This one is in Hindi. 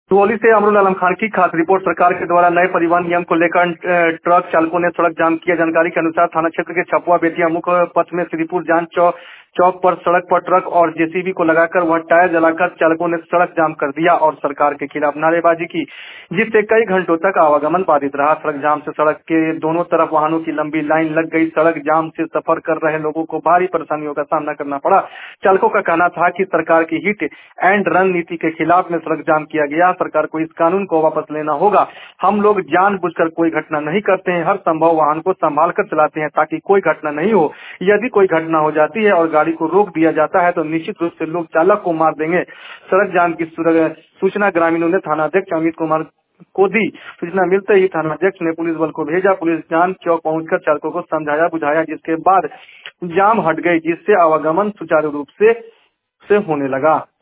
सुगौली से अमरुल आलम खान की खास रिपोर्ट। सरकार के द्वारा नए परिवहन नियम को लेकर ट्रक चालकों ने सड़क जाम किया। जानकारी के अनुसार थाना क्षेत्र के छपुआ बेतिया मुख्य पथ में श्रीपुर जान चौक पर सड़क पर ट्रक और जेसीबी को लगाकर वह टायर जलाकर चालकों ने सड़क जाम कर दिया और सरकार के खिलाफ नारेबाजी की, जिससे कई घंटों तक आवागमन बाधित रहा। सड़क जाम से सड़क के दोनों तरफ वाहनों की लंबी लाइन लग गई। सड़क जाम से सफर कर रहे लोगों को भारी परेशानियों का सामना करना पड़ा। चालकों का कहना था कि सरकार की हिट एंड रन नीति के खिलाफ में सड़क जाम किया गया। सरकार को इस कानून को वापस लेना होगा। हम लोग जानबूझकर कोई घटना नहीं करते हैं, हर संभव वाहन को संभाल कर चलाते हैं ताकि कोई घटना नहीं हो। यदि कोई घटना हो जाती है और गाड़ी को रोक दिया जाता है तो निश्चित रूप से लोग चालक को मार देंगे। सड़क जाम की सूचना ग्रामीणों ने थानाध्यक्ष अमित कुमार को दी। सूचना मिलते ही थानाध्यक्ष ने पुलिस बल को भेजा। पुलिस जान चौक पहुंचकर चालकों को समझाया बुझाया, जिसके बाद जाम हट गई, जिससे आवागमन सुचारू रूप से होने लगा।